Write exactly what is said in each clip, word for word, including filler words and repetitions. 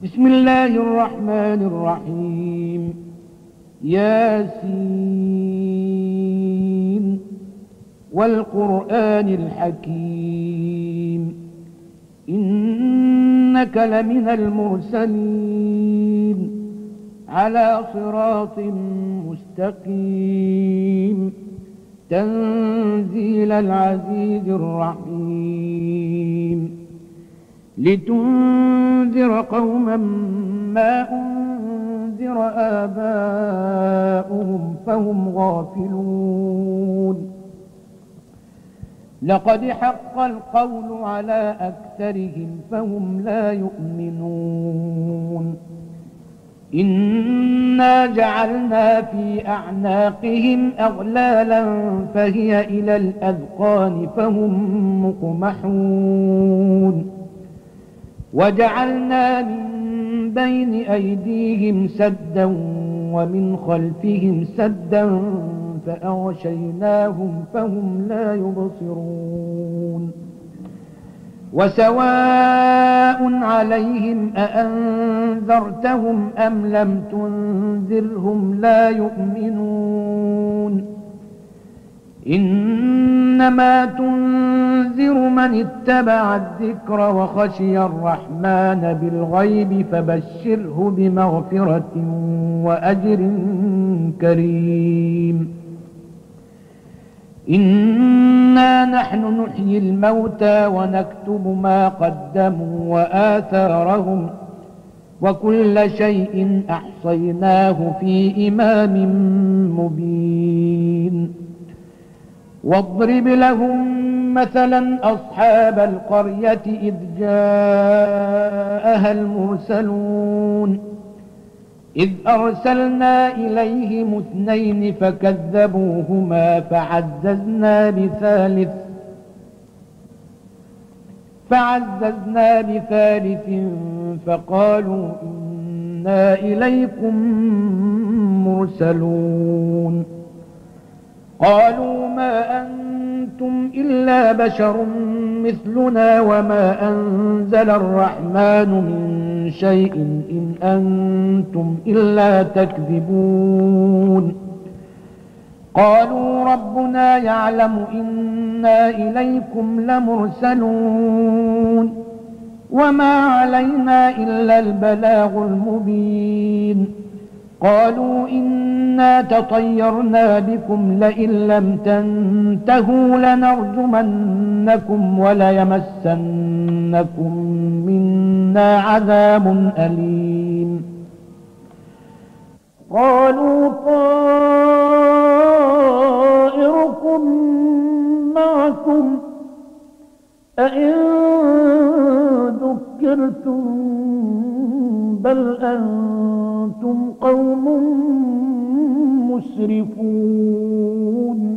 بسم الله الرحمن الرحيم. ياسين والقرآن الحكيم إنك لمن المرسلين على صراط مستقيم تنزيل العزيز الرحيم لتنذر قوما ما أنذر آباؤهم فهم غافلون لقد حق القول على أكثرهم فهم لا يؤمنون إنا جعلنا في أعناقهم أغلالا فهي إلى الأذقان فهم مقمحون وجعلنا من بين أيديهم سدا ومن خلفهم سدا فأغشيناهم فهم لا يبصرون وسواء عليهم أأنذرتهم أم لم تنذرهم لا يؤمنون إنما تنذر من اتبع الذكر وخشي الرحمن بالغيب فبشره بمغفرة وأجر كريم إنا نحن نحيي الموتى ونكتب ما قدموا وآثارهم وكل شيء أحصيناه في إمام مبين واضرب لهم مثلا أصحاب القرية إذ جاءها المرسلون إذ أرسلنا إليهم اثنين فكذبوهما فعززنا بثالث فعززنا بثالث فقالوا إنا إليكم مرسلون قالوا ما أنتم إلا بشر مثلنا وما أنزل الرحمن من شيء إن أنتم إلا تكذبون قالوا ربنا يعلم إنا إليكم لمرسلون وما علينا إلا البلاغ المبين قالوا إنا تطيرنا بكم لئن لم تنتهوا لنرجمنكم وليمسنكم منا عذاب أليم قالوا طائركم معكم أئن ذكرتم بل أنتم قوم مسرفون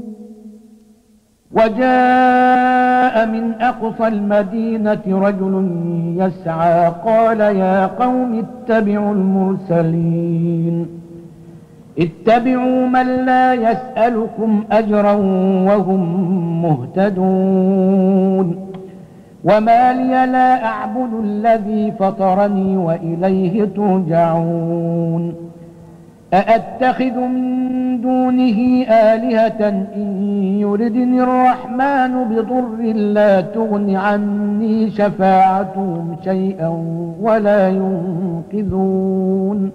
وجاء من أقصى المدينة رجل يسعى قال يا قوم اتبعوا المرسلين اتبعوا من لا يسألكم أجرا وهم مهتدون وما لي لا أعبد الذي فطرني وإليه ترجعون أأتخذ من دونه آلهة إن يردني الرحمن بضر لا تغن عني شفاعتهم شيئا ولا ينقذون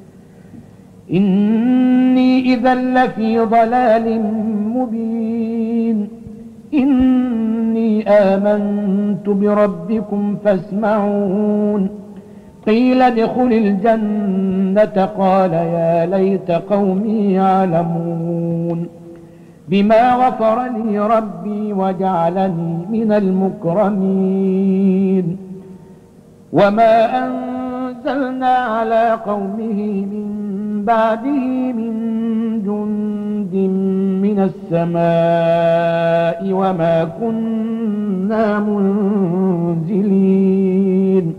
إني إذا لفي ضلال مبين إني آمنت بربكم فاسمعون قيل ادخل الجنة قال يا ليت قومي يعلمون بما غفر لي ربي وجعلني من المكرمين وما أنزلنا على قومه من بعده من جند من السماء وما كنا منزلين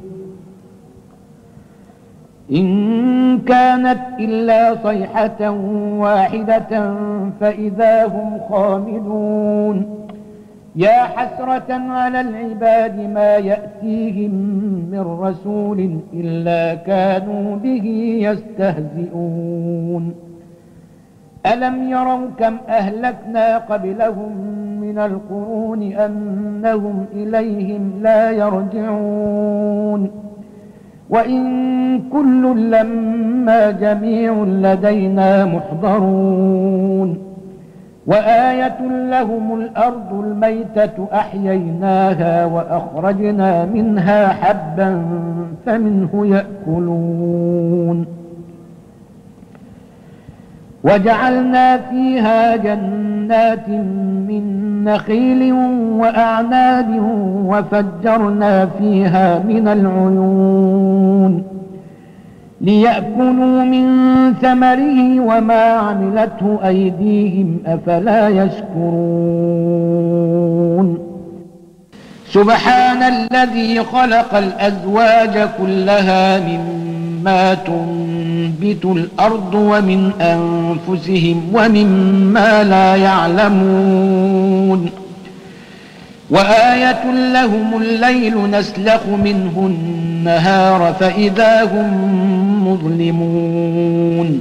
إن كانت إلا صيحة واحدة فإذا هم خامدون يا حسرة على العباد ما يأتيهم من رسول إلا كانوا به يستهزئون ألم يروا كم أهلكنا قبلهم من القرون أنهم إليهم لا يرجعون وإن كل لما جميع لدينا محضرون وآية لهم الأرض الميتة أحييناها وأخرجنا منها حبا فمنه يأكلون وجعلنا فيها جنات من نخيل وأعناب وفجرنا فيها من العيون ليأكلوا من ثمره وما عملته أيديهم أفلا يشكرون سبحان الذي خلق الأزواج كلها مما تنبت الأرض ومن أنفسهم ومما لا يعلمون وآية لهم الليل نسلخ منه النهار فإذا هم مظلمون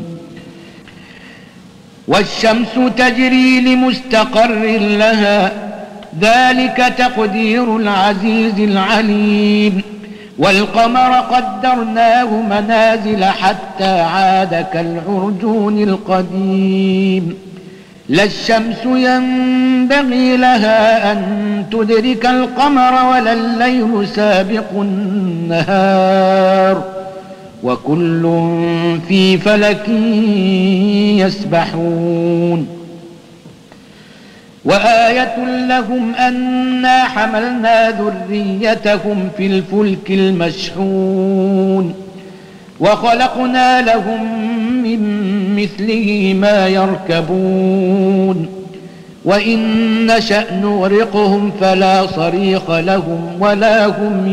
والشمس تجري لمستقر لها ذلك تقدير العزيز العليم والقمر قدرناه منازل حتى عاد كالعرجون القديم لا الشمس ينبغي لها أن تدرك القمر ولا الليل سابق النهار وكل في فلك يسبحون وآية لهم أنا حملنا ذريتهم في الفلك المشحون وخلقنا لهم من مثله ما يركبون وإن نشأ نغرقهم فلا صريخ لهم ولا هم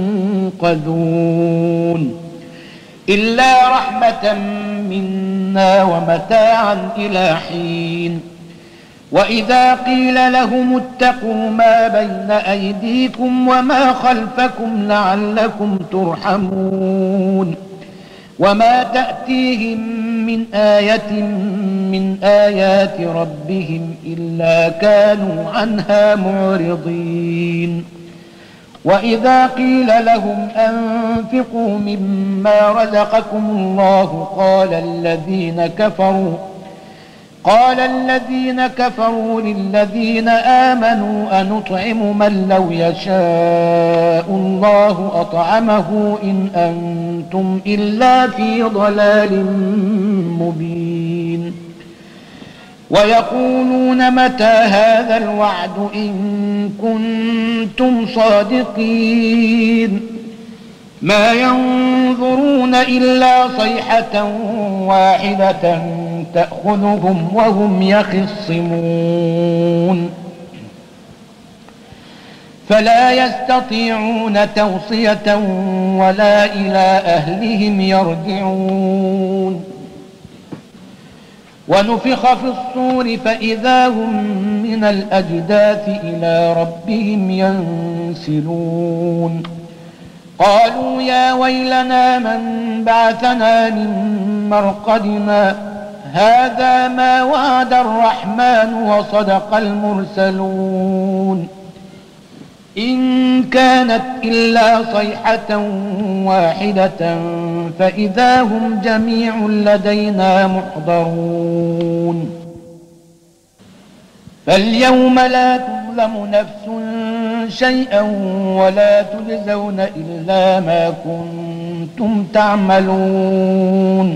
ينقذون إلا رحمة منا ومتاعا إلى حين وإذا قيل لهم اتقوا ما بين أيديكم وما خلفكم لعلكم ترحمون وما تأتيهم من آية من آيات ربهم إلا كانوا عنها معرضين وإذا قيل لهم أنفقوا مما رزقكم الله قال الذين كفروا قال الذين كفروا للذين آمنوا أنطعم من لو يشاء الله أطعمه إن أنتم إلا في ضلال مبين ويقولون متى هذا الوعد إن كنتم صادقين ما ينظرون إلا صيحة واحدة تأخذهم وهم يخصمون فلا يستطيعون توصية ولا إلى أهلهم يرجعون ونفخ في الصور فإذا هم من الأجداث إلى ربهم ينسلون قالوا يا ويلنا من بعثنا من مرقدنا هذا ما وعد الرحمن وصدق المرسلون إن كانت إلا صيحة واحدة فإذا هم جميع لدينا محضرون فاليوم لا تظلم نفس شيئا ولا تجزون إلا ما كنتم تعملون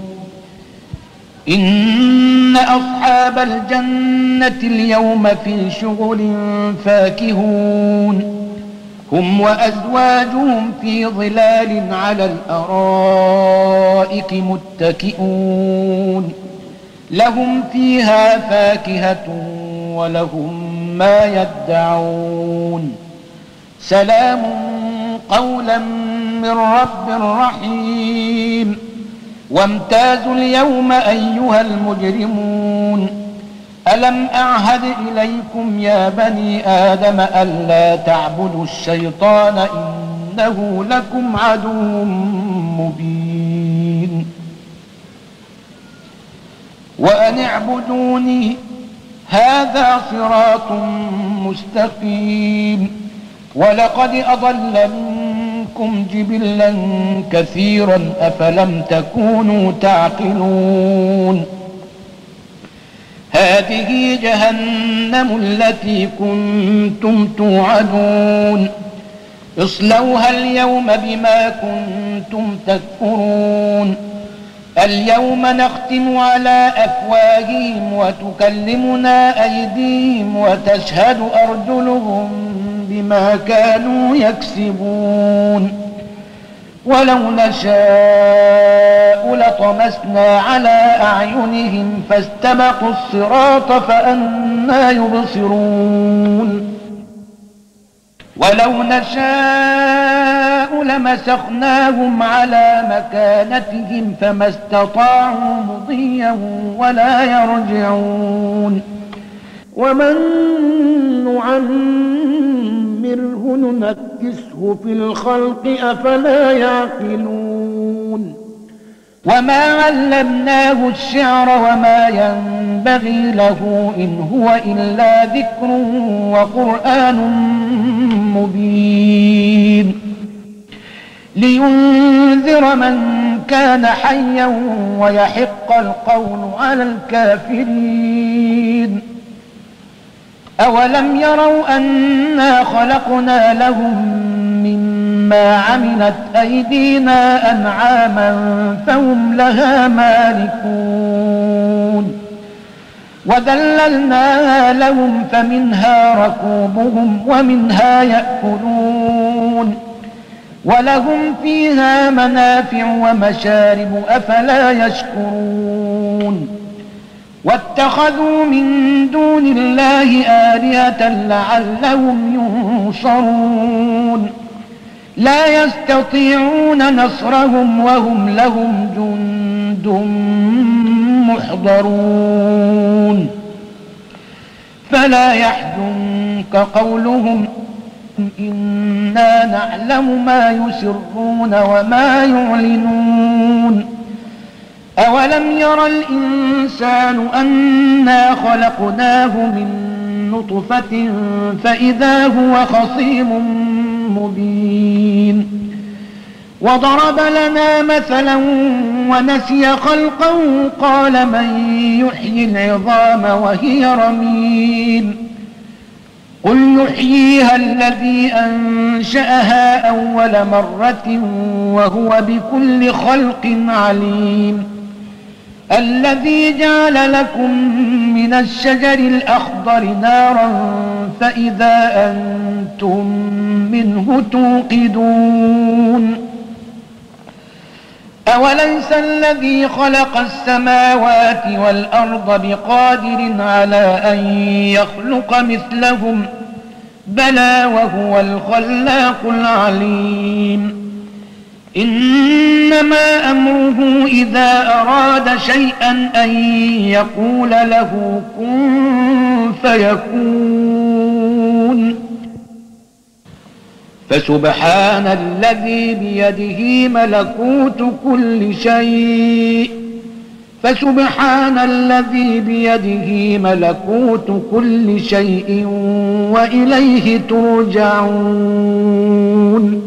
إن أصحاب الجنة اليوم في شغل فاكهون هم وأزواجهم في ظلال على الأرائك متكئون لهم فيها فاكهة ولهم ما يدعون سلام قولا من رب رحيم وامتازوا اليوم أيها المجرمون ألم أعهد إليكم يا بني آدم ألا تعبدوا الشيطان إنه لكم عدو مبين وأن اعبدوني هذا صراط مستقيم ولقد أضل منكم جبلا كثيرا أفلم تكونوا تعقلون هذه جهنم التي كنتم توعدون اصلوها اليوم بما كنتم تكفرون اليوم نختم على أفواههم وتكلمنا أيديهم وتشهد أرجلهم بما كانوا يكسبون ولو نشاء لطمسنا على أعينهم فاستبقوا الصراط فأنى يبصرون ولو نشاء لمسخناهم على مكانتهم فما استطاعوا مضيا ولا يرجعون ومن نعمره ننكسه في الخلق أفلا يعقلون وما علمناه الشعر وما ينبغي له إن هو إلا ذكر وقرآن مبين لينذر من كان حيا ويحق القول على الكافرين أولم يروا أنا خلقنا لهم مما عملت أيدينا أنعاما فهم لها مالكون وذللناها لهم فمنها ركوبهم ومنها يأكلون ولهم فيها منافع ومشارب أفلا يشكرون واتخذوا من دون الله آلهة لعلهم ينصرون لا يستطيعون نصرهم وهم لهم جند محضرون فلا يحزنك قولهم إنا نعلم ما يسرون وما يعلنون أولم ير الإنسان أنا خلقناه من نطفة فإذا هو خصيم مبين وضرب لنا مثلا ونسي خلقه قال من يحيي العظام وهي رميم قل يحييها الذي أنشأها أول مرة وهو بكل خلق عليم الذي جعل لكم من الشجر الأخضر نارا فإذا أنتم منه توقدون أوليس الذي خلق السماوات والأرض بقادر على أن يخلق مثلهم بلى وهو الخلاق العليم إنما أمره إذا أراد شيئا أن يقول له كن فيكون فسبحان الذي بيده ملكوت كل شيء فسبحان الذي بيده ملكوت كل شيء وإليه ترجعون